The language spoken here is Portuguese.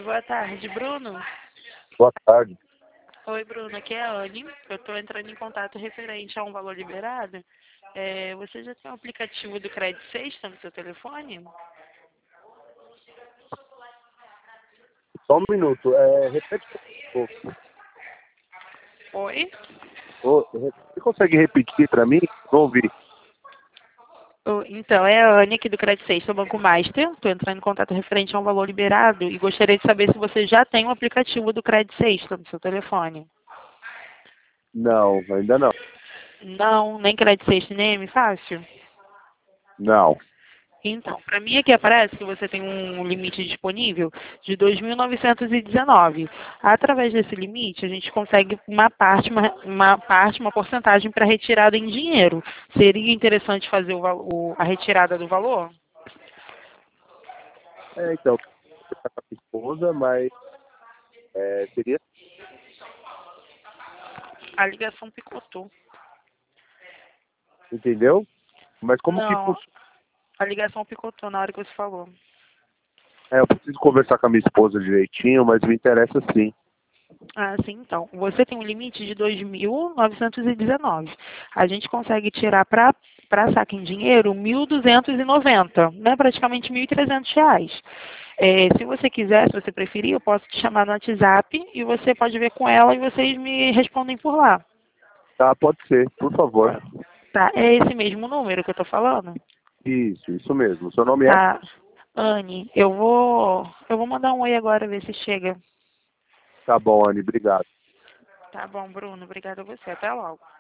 boa tarde, Bruno. Boa tarde. Oi, Bruno, aqui é a Anne. Eu estou entrando em contato referente a um valor liberado. Você já tem o aplicativo do Credit Sexta no seu telefone? Só um minuto. Repete um pouco. Oi? Você consegue repetir para mim? Não ouvi. Então, é a Anne aqui do Credit Sexta, Banco Master. Estou entrando em contato referente a um valor liberado e gostaria de saber se você já tem o aplicativo do Credit Sexta no seu telefone. Não, ainda não. Não, nem Credit Sexta, nem M Fácil? Não. Então, para mim aqui aparece que você tem um limite disponível de 2.919. Através desse limite, a gente consegue uma porcentagem para retirada em dinheiro. Seria interessante fazer a retirada do valor? Então, eu com a minha esposa, mas seria. A ligação picotou. Entendeu? Mas como que Não, funciona? a ligação picotou na hora que você falou. Eu preciso conversar com a minha esposa direitinho, mas me interessa sim. Ah, sim, então. Você tem um limite de 2.919. A gente consegue tirar para saque em dinheiro 1.290, né? Praticamente R$ 1.300. Se você quiser, se você preferir, eu posso te chamar no WhatsApp e você pode ver com ela e vocês me respondem por lá. Tá, pode ser, por favor. Tá? É esse mesmo número que eu estou falando? Isso mesmo. Seu nome é? Tá. Anne, eu vou mandar um oi agora, ver se chega. Tá bom, Anne, obrigado. Tá bom, Bruno. Obrigada a você. Até logo.